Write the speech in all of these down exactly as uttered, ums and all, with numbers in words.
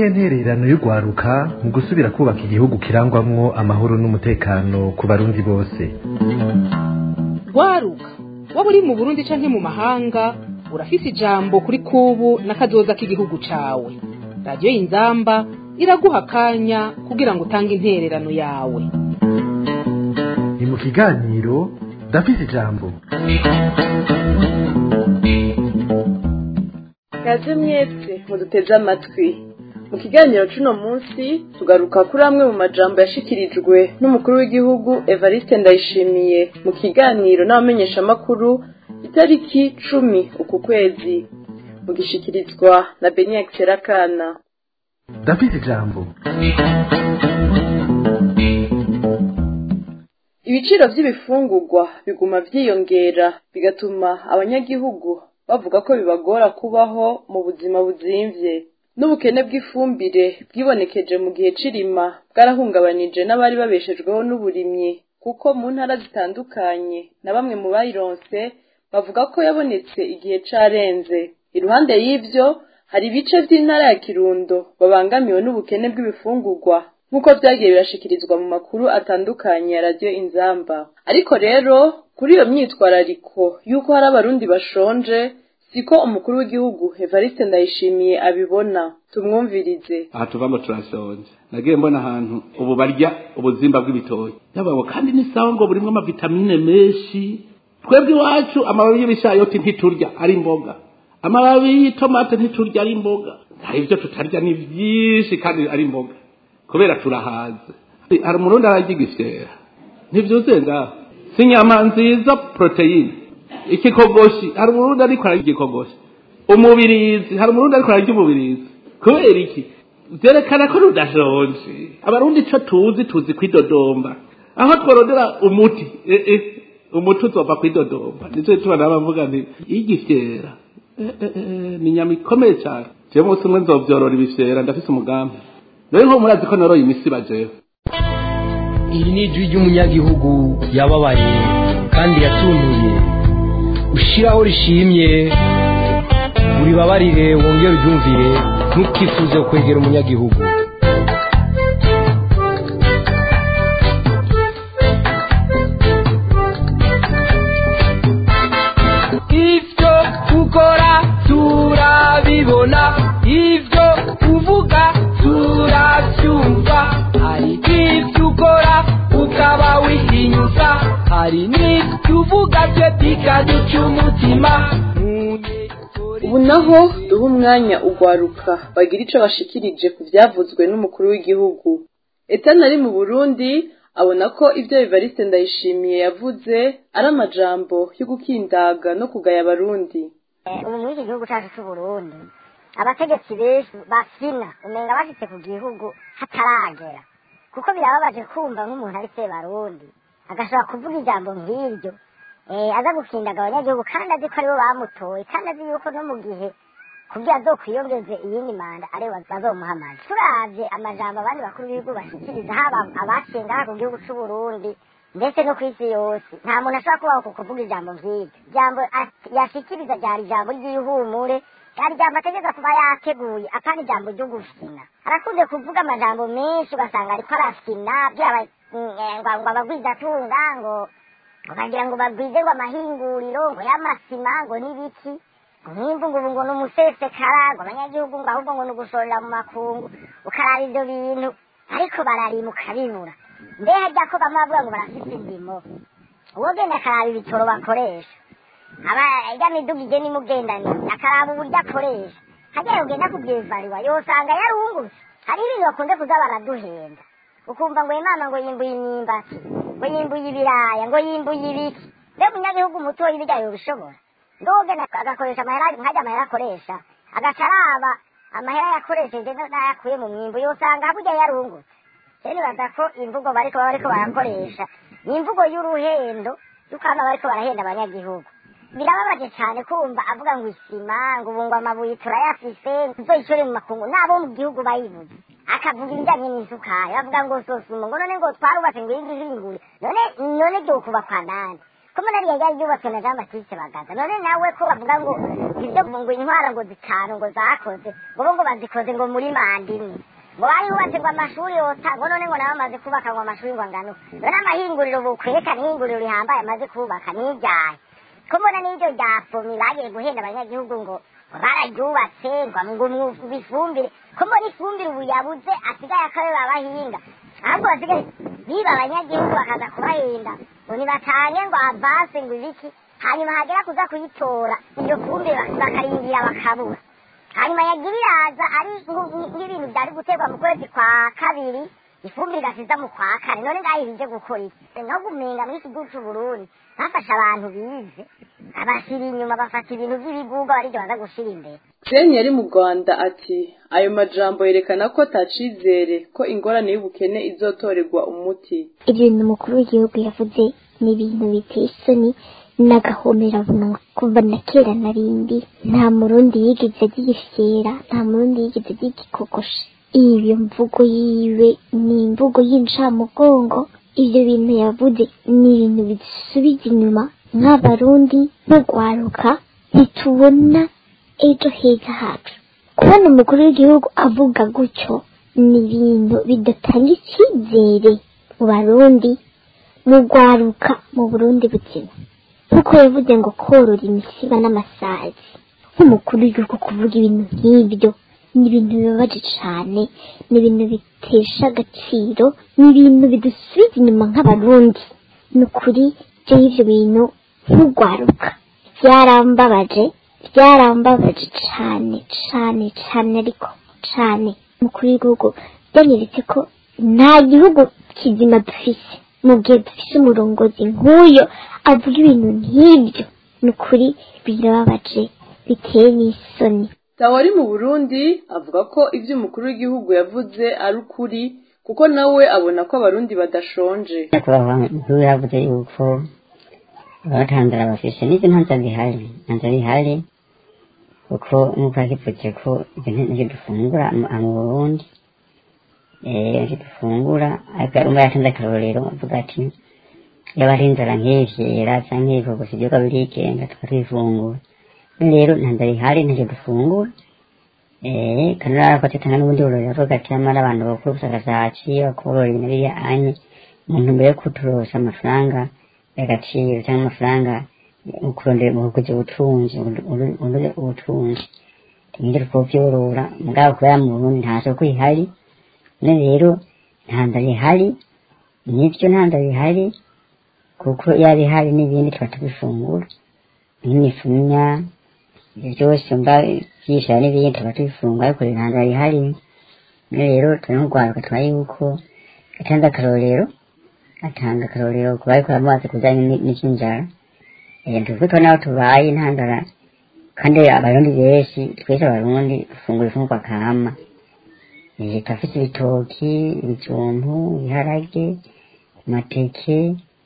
niyihe ntererano y'urwaruka mu gusubira kubaka igihugu kirangwamwo amahoro n'umutekano ku barundi bose? Rwaruka waba uri mu Burundi canke mu mahanga urafise ijambo kuri kubu n'akazoza k'igihugu cawe. Radio Inzamba iraguha akanya kugira ngo utange intererano yawe. Ni mu kiganiro ndafise ijambo. Kaze mwese muduteze amatwi. Mu kiganiro cuno munsi tugaruka kuri amwe mu majambo yashikirijwe n'umukuru w'igihugu Evariste Ndayishimiye mu kiganiro n'abamenyesha makuru itariki cumi uku kwezi, mu gishikirizwa na Beniac Serakana. Ndafise ijambo. Ibiciro vy'ibifungurwa biguma vyiyongera bigatuma abanyagihugu bavuga ko bibagora kubaho mu buzima buzimvye. N'ubukene bw'ifumbire bwibonekeje mu gihe cirima bwarahungabanije n'abari babeshejweho n'uburimyi, kuko mu ntara zitandukanye na bamwe mu bayironse bavuga ko yabonetse igihe carenze. Iruhande y'ivyo hari ibice vy'intara ya Kirundo babangamiwe n'ubukene bw'ibifungurwa nk'uko vyagiye birashikirizwa mu makuru atandukanye ya Radio Inzamba. Ariko rero kuri iyo myitwarariko yuko hari abarundi bashonje siko umukuru w'igihugu Evariste Ndayishimiye abibona. Tumwumvirize. Aha tuvamo turashonje. Nagiye mbona ahantu ubu barya ubuzimba bw'ibitoyi yababo, kandi ni sawa ngo burimwe ama vitamine menshi. Twebwe iwacu amababi y'ibishayoti ntiturya ari imboga, amababi y'tomate ntiturya ari imboga, hari ibyo tutarya ni byinshi kandi ari imboga kubera turahaze. Hari umurundi aragigishera ntivyuzuye ngaho, si inyama nziza proteine. Ikikogoshi hari umurundi ariko ararya igikogoshi, umubirizi hari umurundi ariko ararya umubirizi. Kubera iki? Vyerekana ko rudashonje. Abarundi ico tuzi tuzi kwidodomba, aho tworondera umuti eh, eh, umuti uzova kwidodomba. Nico tubana abavuga nti igifyera eh, eh, eh, ni nyama ikomeye cyane. Je munsi umwe nzovyorora ibifyera, ndafise umugambi. Rero nko murazi ko noroye imisiba jewe. Iri ni ijwi ry'umunyagihugu yababaye kandi yatuntuye, ushiraho rishimye uribabarire wongere uryumvire, ntukifuze kwegera umunyagihugu. Ivyo ukora turabibona, ivyo uvuga turavyumva, hari ivyo ukora ukaba wihinyuza, hari n'ivyo uvuga vyo bikaduca umutima. Ubu naho duha umwanya ugwaruka bagira ico bashikirije ku vyavuzwe n'umukuru w'igihugu. Etana ari mu Burundi abona ko ivyo Evariste Ndayishimiye yavuze ari amajambo yo gukindaga no kugaya abarundi. Ubu muri iki gihugu cyacu cy'u Burundi abategetsi benshi basina umenga bashitse ku gihugu hataragera, kuko birababaje kumva nk'umuntu ari se Barundi agashobora kuvuga ijambo nk'iryo eh aza gukindaga abanyagihugu kandi azi ko aribo bamutoye, kandi azi yuko no mu gihe kugira azokwiyongeze iyindi manda ari bazomuhamaza. Turavye amajambo abandi bakuru b'ibihugu bashikiriza, haba abacenga ku gihugu cy'u Burundi ndetse no kw'isi yose, nta muntu ashobora kubaho kuvuga ijambo nk'iryo. Ijambo yashikiriza ryari ijambo ry'ihumure, ryari ijambo ategeza kuba yateguye, apana ijambo ryo gufina. Arakunze kuvuga amajambo menshi ugasanga ariko arafina byaba ngo abagwizatunga ngo bagira ngo bagwize ngo amahinguriro ngo y'amasima ngo n'ibiki, nk'imvu ngo ngo n'umusesekara ngo abanyagihugu ngo ahubwo ngo n'ugushorera mu makungu, ukaraba ivyo bintu ariko bararima ukabibura. Mbehe rya ko bamwe bavuga ngo barafise indimo, uwo genda akaraba ibitoro bakoresha, aba ijya miduga ije nimugendani akaraba uburyo akoresha, hagera ugenda kubyevariwa yosanga yarungutse. Hari ibintu bakunze kuza baraduhenda, ukumva ngo imana ngo yimbuye imyimbati, ngo yimbuye ibiraya, ngo yimbuye ibiki. Mbe munyagihugu mutoyi ibijya yobishobora? Ndogenda agakoresha amahera nkajya amahera akoresha, agacaraba amahera yakoresheje n'ayakuye mu myimbu yosanga burya yarungutse. Rero baza ko imvugo bariko bariko barakoresha ni imvugo y'uruhendo, dukana bariko barahenda abanyagihugu. Birababaje cyane kumva avuga ngo isima ngo ubungwa amabuye turayafise nzoyishore mu makungu nabo mu gihugu bayivuze, akavuga ibijyanye n'isukari bavuga ngo sosimo ngo none ngo twarubatse ngo iyindi hingure, none none byo kuba kwa nande ko muri yari yubatswe na Jean Baptiste Bagaza, none nawe ko bavuga ngo ibyo ngo intwara ngo zitanu ngo zakoze ngo ngo bazikoze ngo muri manda imwe ngo bari hubatse ngo amashuri yota ngo none ngo nabamaze kubaka ngo amashuri ngo angano none amahinguriro bukweka n'ihinguriro rihambaye amaze kubaka n'iryaye ko mbona n'iryo rya fomi bagiye guhenda abanyagihugu ngo bararyubatse ngo ngo bifumbire ko mbona ifumbire ubu yabuze asigaye akabe babahinga ahubwo basigaye biba abanyagihugu bakaza kubahenda ngo nibatange ngo avance ngo ibiki hanyuma hagera kuza kuyitora iyo fumbire bakarindira bakabura hanyuma yagira iraza ari nk'ibintu byari guterwa mu kwezi kwa kabiri ifumbire igasiza mu kwa kane none ngaho ibije gukora iki no gumenga muri iki gihugu c'Uburundi bafasha abantu bize abashyira inyuma bafata ibintu by'ibiguga baribyo baza gushira imbere Seni yari mu Rwanda ati ayo majambo yerekana ko tacizere ko ingorane y'ubukene izotorerwa umuti ibintu mukuru w'igihugu yavuze ni ibintu biteye isoni n'agahomera bunwa kuva na kera narindi nta murundi yigeze agifyera nta murundi yigeze agikokosha iyo mvugo yiwe ni imvugo y'incamugongo ibyo bintu yavuze ni ibintu bisubiza inyuma nk'abarundi n'urwaruka ntitubona ejo heza hacu kubona umukuru w'igihugu avuga gutyo ni ibintu bidatanga icyizere mu barundi mu rwaruka mu burundi buzima nkuko yavuze ngo korora imisiba n'amasazi nk'umukuru w'igihugu kuvuga ibintu nk'ibyo ni ibintu bibabaje cyane ni ibintu bitesha agaciro ni ibintu bidusubiza inyuma nk'abarundi ni ukuri by'ibyo bintu nk'urwaruka byarambabaje byarambabaje cyane cyane cyane ariko cyane umukuru w'igihugu byanyeretse ko nta gihugu kizima dufise mu gihe dufise umurongozi nk'uyo avuga ibintu nk'ibyo ni ukuri birababaje biteye n'isoni Tawari mu Burundi avuga ko ivyo umukuru w'igihugu yavuze ari ukuri kuko nawe abona ko abarundi badashonje kuba yavuze yuko abatandara bafise n'ivyo ntanza bihari ntanza bihari kuko nk'uko yakivutse ko ibyo dufungura mu Burundi ibyo dufungura umwe yatanze akarorero avuga ati iyo bari inzara nk'ivyera canke ibikogosi vyoga birigenga tukatwifungura rero ntanza bihari ntacyo dufungura kandi urabona ko tanga n'ubundi burori avuga ati amara abantu bakora ubushakashatsi bakorora ibintu biriya anye mu ntumbero yo kuturosa amafaranga y'agaciro cyangwa amafaranga ukurondera mu kugira ubutunzi unoze ubutunzi tingire ko byorora mugabo kubera mu Burundi nta soko ihari none rero ntanza bihari nivyo ntanza bihari kuko yari hari n'ibindi twatubifungura nk'imifunya byose mba byisha n'ibindi twatubifungura ariko ntanza bihari none rero turarwaruka twaye yuko atanga akarorero atanga akarorero kuba ariko amaze kujyanye n'ikinjara tuvuga ko naho tubaye intandara kandi abarundi benshi twese abarundi dufungura ifungurwa kama turafite ibitoki ibijumbu ibiharage amateke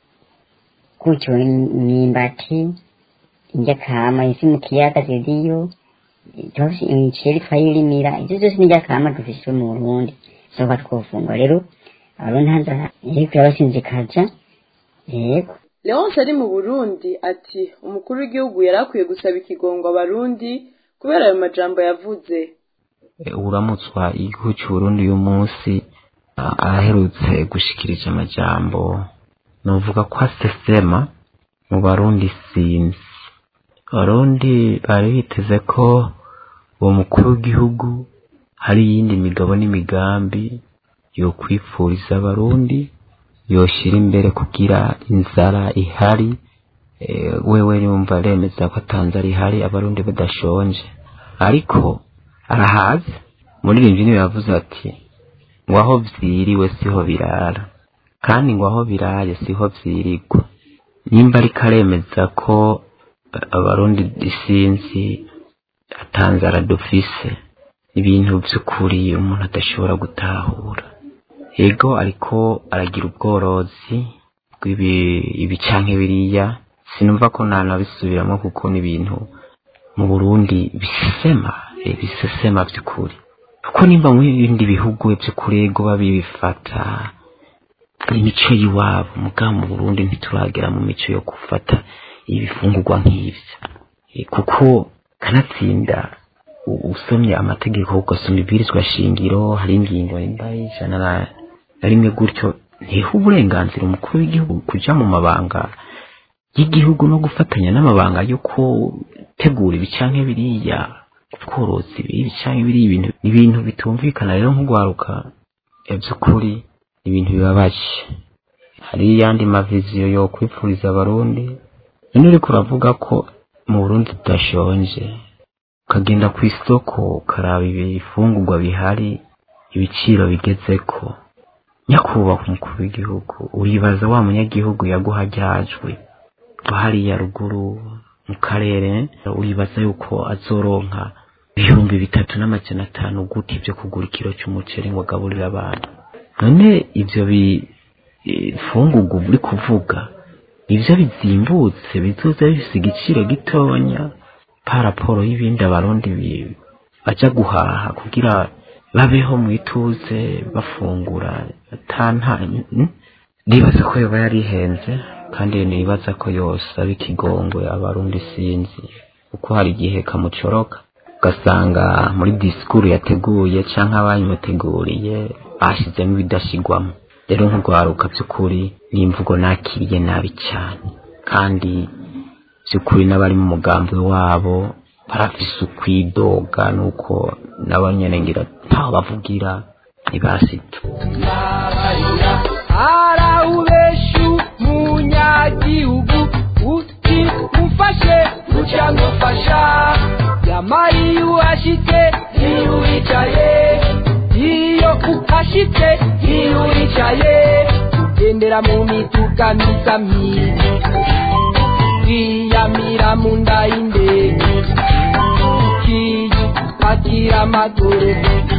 gutyo imyumbati indya kama isi mu kiyaga ziriyo turafite imiceri twayirimira ibyo byose n'indya kama dufite mu Burundi soka twofungura rero abarundi ntanzara ariko yabasinzikaja yego Leonce ari mu Burundi ati umukuru w'igihugu yarakwiye gusaba ikigongo abarundi kubera ayo majambo yavuze uramutswa igihugu cy'u Burundi uyu munsi aherutse gushikirije amajambo novuga ko asesema mu barundi sinzi abarundi bari biteze ko uwo mukuru w'igihugu hari yindi migabo n'imigambi yo kwipfuriza abarundi yoshira imbere kugira inzara ihari wewe yumva remeza ko atanzara ihari abarundi badashonje ariko arahaze muri rimwe niwe yavuze ati ngo aho vyiriwe siho birara kandi ngo aho biraye siho vyirigwa nimba ari karemeza ko abarundi disinzi atanzara dufise ibintu by'ukuri umuntu adashobora gutahura ego ariko aragira ubworozi bw'ibi canke biriya sinumva ko nanabisubiramo kuko n'ibintu mu Burundi bisesema bisesema by'ukuri kuko nimba mu bindi bihugu by'ukuri ego babifata imico yiwabo mugabo mu Burundi ntituragera mu mico yo gufata ibifungurwa nk'ivyo kuko kanatsinda usomye amategeko ugasoma ibwirizwa shingiro hari ingingo ijana na rimwe gutyo ntiha uburenganzira umukuru w'igihugu kuja mu mabanga y'igihugu no gufatanya n'amabanga yo gutegura ibicanke biriya tworozi ibicanke biri ibintu ibintu bitumvikana rero nk'ugwaruka by'ukuri ibintu bibabaje hari yandi maviziyo yo kwipfuriza abarundi none uriko uravuga ko mu Burundi tudashonje ukagenda ku isoko ukaraba ibifungurwa bihari ibiciro bigezeko nyakubahwa umukuru w'igihugu uribaza wa munyagihugu yaguhajyajwe hariya ruguru mu karere uribaza yuko azoronka ibihumbi bitatu n'amajana atanu gute byo kugura ikiro cy'umuceri ngo agaburire abantu none ibyo bifungurwa uri kuvuga ibyo bizimbutse bizoza bifise igiciro gitonya paraporo y'ibindi abarundi baja guhaha kugira babeho mu ituze bafungura atanta nibaza ko yoba yarihenze kandi nibaza ko yose ari ikigongwe abarundi sinzi kuko hari igihe kamucoroka ugasanga muri disikuru yateguye canke abayimuteguriye bashizemo ibidashigwamo rero nk'urwaruka by'ukuri n'imvugo nakiriye nabi cyane kandi by'ukuri n'abari mu mugambi wabo barafise ukwidoga nuko nabanyene ngira ntaho bavugira ntibasita arawubeshu munyagihugu uti mufashe mucango fasha yamari uashite niwicaye iyo ukashite niwicaye ugendera mu mituka misami yamira munda indege kiyi pakira maguru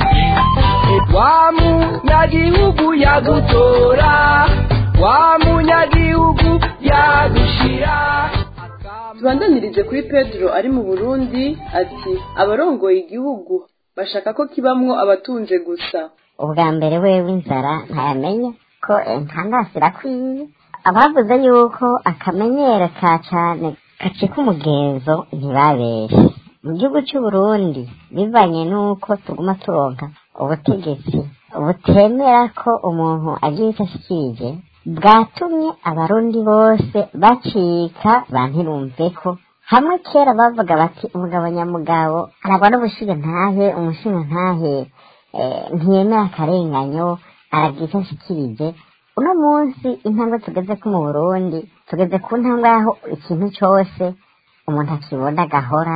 wa munyagihugu yagutora wa munyagihugu yagushira. tubandanirize kuri Pedro ari mu Burundi ati abarongoye igihugu bashaka ko kibamwo abatunze gusa. ubwa mbere wewe inzara ntayamenya ko ntandasira kwiye abavuze yuko akamenyero ka cane gacika umugenzo ntibabeshe mu gihugu cy'u Burundi bivanye nuko tuguma turonka ubutegetsi butemera ko umuntu agiye ashikije bwatumye abarundi bose bacika bantirumve ko hamwe kera bavuga bati umugabo nyamugabo aragwa n'ubushiga ntahe umushinga ntahe ntiyemera akarenganyo aragiye ashikirije. uno munsi intambwe tugeze ko mu Burundi tugeze ku ntambwe aho ikintu cyose umuntu akibona gahora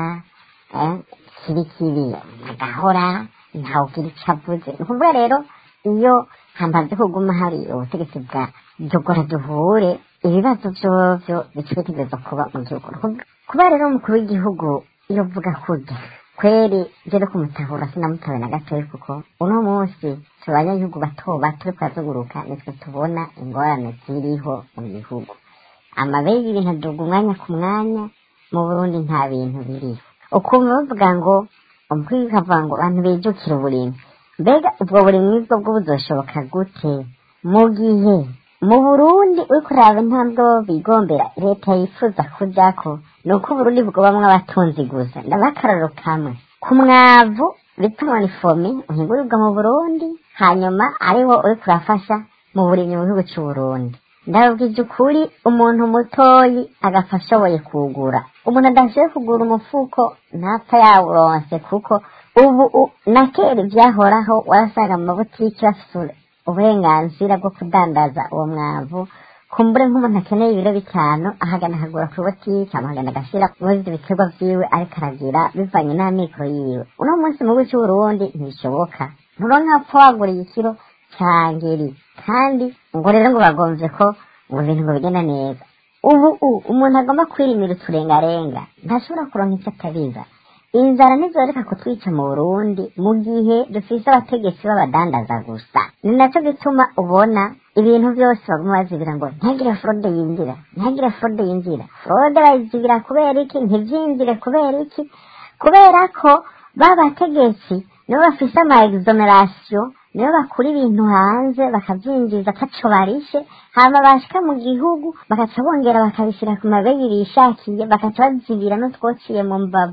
kiri kiri agahora ntawugira icyo avuze. ni ukuvuga rero iyo hambaze kuguma hari ubutegetsi bwa dukora duhure ibibazo vyovyo bicitegereza kuba mu gihugu. kuba rero umukuru w'igihugu iyo uvuga kurya kweri je no kumutahura sinamutawe na gatoyi kuko uno munsi tubanyagihugu bato bato turiko turazunguruka nitwe tubona ingorane ziriho mu gihugu. amabere y'ibintu aduga umwanya ku mwanya mu Burundi nta bintu biriho. ukumva bavuga ngo umukuru akavuga ngo abantu bijukira uburimyi. mbega ubwo burimyi bwo bwo buzoshoboka gute mu gihe mu Burundi uriko uraba intambwe bigombera leta yifuza kujako nuko Burundi bwobamwo abatunzi gusa. ndabakararo kamwe ku mwavu bituma ni fomi uhingurwa mu Burundi hanyuma ariwo uriko urafasha mu burimyi mu gihugu cy'u Burundi. ndabwije ukuri umuntu mutoyi agafasha ashoboye kugura umuntu adashoboye kugura umufuko ntapfa yawuronse kuko ubu na kera ibyahoraho warasanga mu mabutiki bafite uburenganzira bwo kudandaza uwo mwavu kumbure nk'umuntu akeneye ibiro bitanu ahagana akagura ku butiki amahagana agashyira muri ibyo biterwa vyiwe ariko aragira bivanye n'amikoro yiwe. uno munsi mu gihugu cy'u Burundi ntibishoboka nturonka apfa waguriye ikiro ca ngeri kandi ngo rero ngo bagomvye ko ngo ibintu ngo bigenda neza. ubu umuntu agomba kwirimira uturengarenga ntashobora kuronka icyo atabiza. inzara ntizoreka kutwica mu Burundi mu gihe dufise abategetsi b'abadandaza gusa. ni nacyo gituma ubona ibintu byose baguma bazibira ngo ntihagire fraude yinjira ntihagire fraude yinjira. fraude bayizibira kubera iki? ntivyinjire kubera iki? kubera ko babategetsi nibo bafise ama exoneration nibo bakura ibintu hanze bakavyinjiza ataco barishe hama bashika mu gihugu bakaca bongera bakabishira ku mabegi bishakiye bakaca bazibira n'utwociye mu mbavu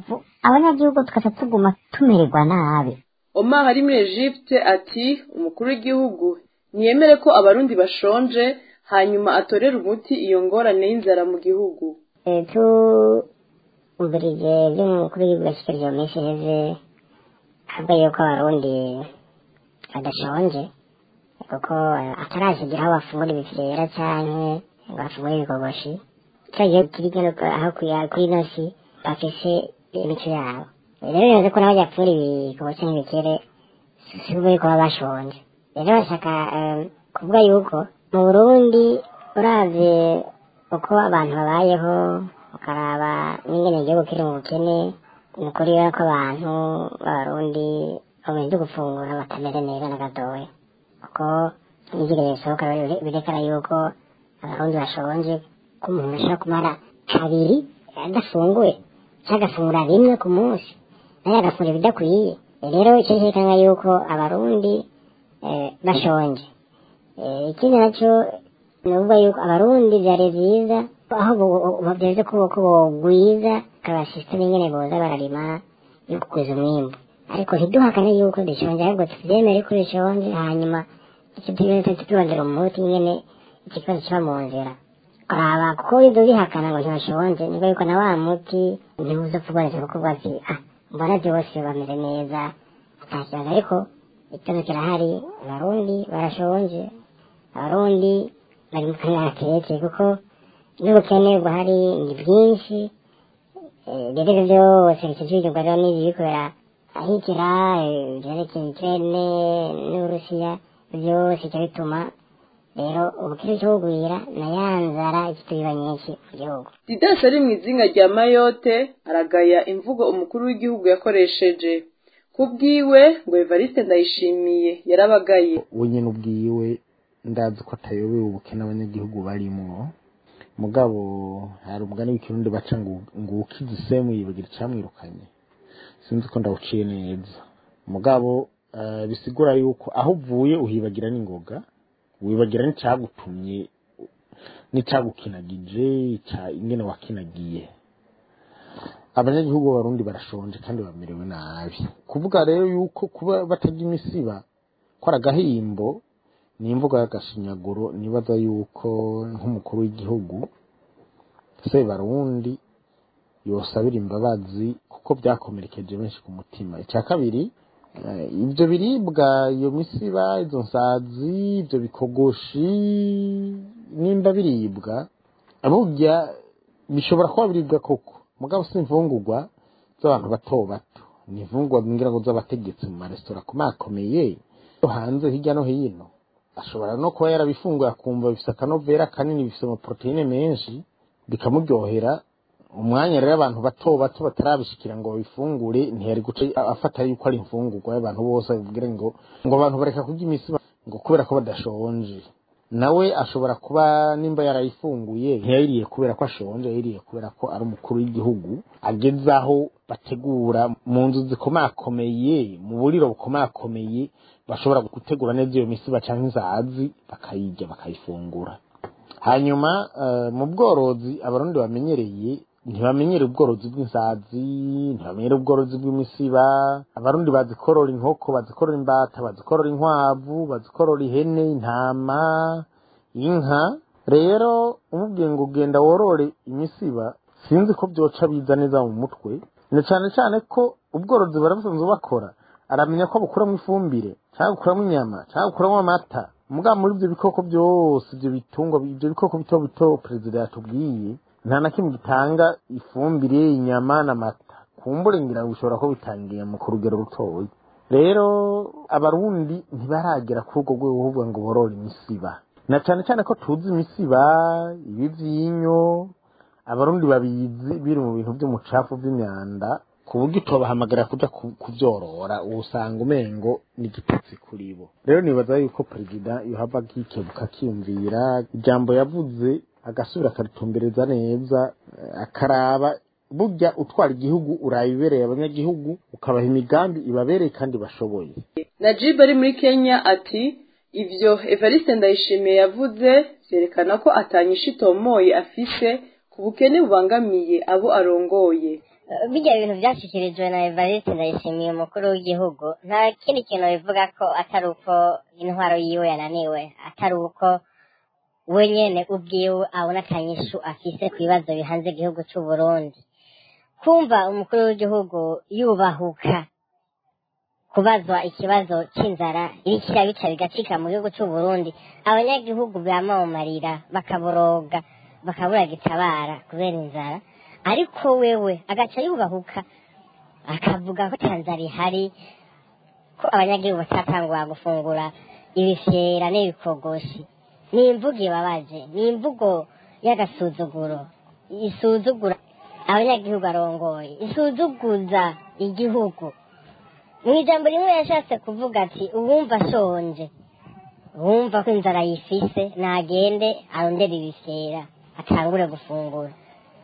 abanyagihugu tukaza tuguma tumererwa nabi. Omar ari muri Egypte ati umukuru w'igihugu niyemere ko abarundi bashonje hanyuma atorera umuti iyo ngorane y'inzara mu gihugu. Eh tu umberije by'umukuru w'igihugu yashikirije mu minsi iheze avuga yuko abarundi badashonje kuko atarasigira aho bafungura ibifyera canke ngo bafungure ibikogoshi cyagiye kirigana aho kuri nosi bafise imico yabo. Rero yaje ko naho yapfura ibikogoshi n'ibikere sibuye ko bashonje. Rero bashaka kuvuga yuko mu Burundi uravye uko abantu babayeho ukaraba n'ingene igihugu kiri mu bukene ni ukuri ko abantu b'abarundi bamaze gufungura batameze neza na gatoya kuko n'igire bisohoka birekana yuko abarundi bashonje ko umuntu ashobora kumara kabiri adafunguye cyangwa agafungura rimwe ku munsi nayo agafungura ibidakwiye. Rero icyo cyerekana yuko abarundi bashonje. Ikindi nacyo ni ukuvuga yuko abarundi byari byiza aho babyeze ko bogwiza kabashyitsi n'ingene boza bararima yo kugwiza umwimbu, ariko ntiduhakane yuko dushonje ahubwo tubyemere ko dushonje hanyuma icyo turondera umuti nyene ikibazo kiba mu nzira kuraba kuko ibyo bihakana ngo ntibashonje nibwo yuko na wa muti ntibuza kuboneka kuko bati ah mbona byose bameze neza atakibazo, ariko ikibazo kirahari. Abarundi barashonje, abarundi bari mu kanya keke kuko n'ubukene buhari ni bwinshi. Rero byose bikijijwe rero n'ibi kubera ahikira byerekeye Ukraine n'Uburusiya byose cyo bituma rero ubukire cyo kugwira na yanzara ikitubiba nyinshi mu gihugu. Didas ari mu izinga rya Mayotte aragaya imvugo umukuru w'igihugu yakoresheje. Kubwiwe ngo Evariste Ndayishimiye yarabagaye. We nyine ubwiwe ndazi ko atayobewe ubukene abanyagihugu barimo, mugabo hari umugani w'ikirundi baca ngo ngo ukizisemu yibagira cyamwirukanye. Sinzi ko ndawuciye neza, mugabo uh, bisigura yuko aho uvuye uhibagira n'ingoga, wibagira n'icyagutumye n'icyagukinagije cya ingene wakinagiye. Abanyagihugu b'abarundi barashonje kandi bamerewe nabi. Kuvuga rero yuko kuba batagira imisiba ko aragahimbo ni imvugo y'agashinyaguro. Nibaza yuko nk'umukuru w'igihugu se barundi yosabira imbabazi kuko byakomerekeje benshi ku mutima. Icya kabiri, ibyo biribwa, iyo misiba, izo nsazi, ibyo bikogoshi nimba biribwa aburya bishobora kuba biribwa koko, mugabo si imfungurwa z'abantu bato bato, ni imfungurwa ngira ngo z'abategetsi mu maresitora kumakomeye hanze hirya no hino. Ashobora no kuba yarabifunguye akumva bifite akanovera kanini, bifite amaproteine menshi bikamuryohera. Umwanya rero abantu bato bato batarabishikira ngo babifungure ntiyari guca afata yuko ari imfungurwa y'abantu bose bivugira ngo ngo abantu bareka kurya imisiba ngo kubera ko badashonje. Nawe ashobora kuba nimba yarayifunguye ntiyayiriye kubera ko ashonje, yayiriye kubera ko ari umukuru w'igihugu agezaho bategura mu nzu zikomakomeye, mu buriro bukomakomeye, bashobora gutegura neza iyo misiba cyangwa inzazi bakayirya bakayifungura. Hanyuma uh, mu bworozi abarundi bamenyereye ntibamenyere ubworozi bw'insazi, ntibamenyere ubworozi bw'imisiba. Abarundi bazikorora inkoko, bazikorora imbata, bazikorora inkwavu, bazikorora ihene, intama, inka. Rero umubwiye ngo ugenda worore imisiba, sinzi ko byoca biza neza mu mutwe. Ni cyane cyane ko ubworozi barabusanzwe bakora, aramenya ko bukuramo ifumbire cyangwa bukuramo inyama cyangwa bukuramo amata. Muga muri ibyo bikoko byose, ibyo bitungwa, ibyo bikoko bito bito perezida yatubwiye nta na kimwe gitanga ifumbire, inyama n'amata. Kumbure ngira bishobora ko bitangiye mu kurugero rutoyi. Rero abarundi ntibaragera kuri ubwo rwego ahubwo ngo borore imisiba, na cyane cyane ko tuzi imisiba, ibivyinyo abarundi babizi biri mu bintu by'umucafu by'imyanda, ku buryo utobahamagara kuja kuvyorora usanga umengo ni igitutsi kuri bo. Rero nibaza yuko perezida yohava akikebuka akiyumvira ijambo yavuze, agasubira akaritumbereza neza, akaraba burya utwara igihugu urayibereye abanyagihugu, ukabaha imigambi ibabereye kandi bashoboye. Najib ari muri Kenya ati ivyo Evariste Ndayishimiye yavuze vyerekana ko atanyisha itomoye afise ku bukene bubangamiye abo arongoye. bijya ibintu byashyikirijwe na Evariste Ndayishimiye umukuru w'igihugu nta kindi kintu bivuga ko atari uko intwaro yiwe yananiwe, atari uko we nyene ubwiwe abona akanyishu afise ku bibazo bihanze igihugu cy'u Burundi. Kumva umukuru w'igihugu yubahuka kubazwa ikibazo cy'inzara iriko irabica bigacika mu gihugu cy'u Burundi, abanyagihugu bamamarira bakaboroga bakabura gitabara kubera inzara, ariko wewe agaca yubahuka akavuga ko tanzara ihari, ko abanyagihugu batatangwa gufungura ibifyera n'ibikogoshi. Ni imvugo ibabaje, ni imvugo y'agasuzuguro, isuzugura abanyagihugu arongoye, isuzuguza igihugu. Mu ijambo rimwe yashatse kuvuga ati uwumva ashonje, uwumva ko inzara yifise nagende arondera ibifyera atangure gufungura.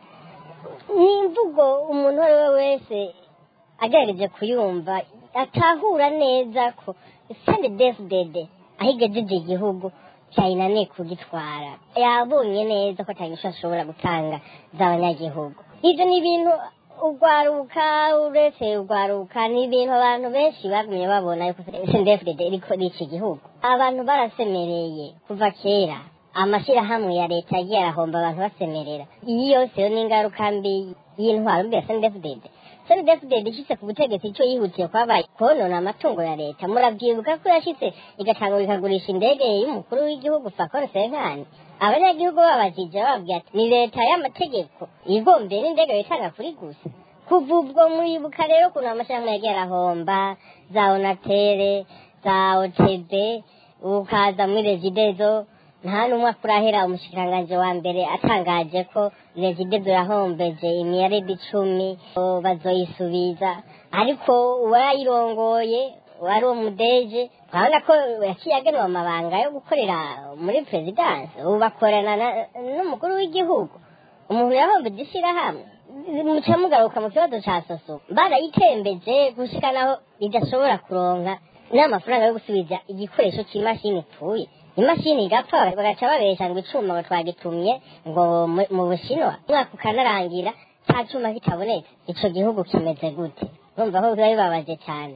Ni imvugo umuntu uwo ari we wese agerageje kuyumva atahura neza ko sende defudede ahigejeje igihugu cyayinaniye kugitwara, yabonye neza ko atanyisho ashobora gutanga z'abanyagihugu. Ivyo ni ibintu ugwaruka uretse ugwaruka ni ibintu abantu benshi bagumye babona yuko sende defudede iriko rica igihugu. Abantu barasemereye kuva kera, amashirahamwe ya leta yagiye arahomba abantu basemerera. Iyi yose yo ni ingaruka mbi y'intwaro mbi ya sende defudede. sende defudede ishitse ku butegetsi ico yihutiye kwabaye konona amatungo ya leta. Muravyibuka ko yashitse igatangura ikagurisha indege y'umukuru w'igihugu Fakoro Senkani. Abanyagihugu babajije bababwira ati ni leta y'amategeko igombeye n'indege yitanga kuri gusa. Kuva ubwo muribuka rero ukuntu amashirahamwe yagiye arahomba, za Onatere, za Otebe, ukaza muri Regidezo. Nta n'umwe kurahera umushikiranganje wa mbere atangaje ko Regidezo yahombeje imiliyaridi icumi bazoyisubiza, ariko uwayirongoye wari umudeje urabona ko yaciye agenwa amabanga yo gukorera muri perezidansi, ubu bakorana n'umukuru w'igihugu. Umuntu yahombeje ishirahamwe, muca mugaruka mu kibazo ca soso barayitembeje gushika naho idashobora kuronka n'amafaranga yo gusubiza igikoresho c'imashini ipfuye. Imashini igapfa bagaca babesha ngo icuma ngo twagitumye ngo mu Bushinwa, umwaka ukanarangira ca cuma kitabonetse. Ico gihugu kimeze gute? Urumva ko biba bibabaje cyane.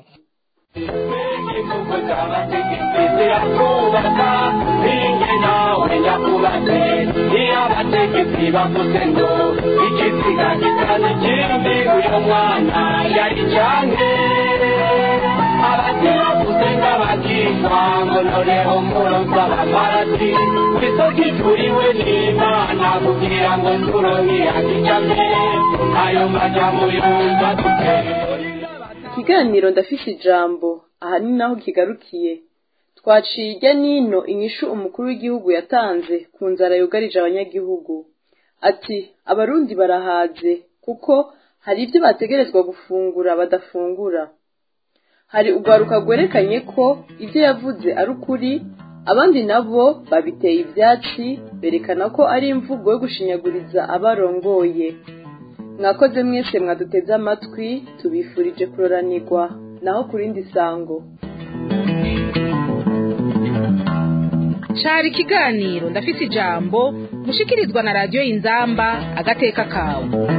Abatira kusenga bakishwa ngo noneho muronsa abamarati kwisoki turiwe n'Imana kugira ngo turonke akijambe ayo majambo yumva dutere. Ikiganiro ndafise ijambo aha ni naho kigarukiye. Twaciye irya nino inyishu umukuru w'igihugu yatanze ku nzara yugarije abanyagihugu. Ati abarundi barahaze kuko hari ibyo bategerezwa gufungura badafungura. Hari ugwaruka gwerekanye ko ibyo yavuze ari ukuri, abandi nabo babiteye ivyatsi berekana ko ari imvugo yo gushinyaguriza abarongoye. Mwakoze mwese mwaduteze amatwi, tubifurije kuroranirwa naho kurindi sango. Cari ikiganiro ndafise ijambo mushikirizwa na radio Inzamba agateka kawe.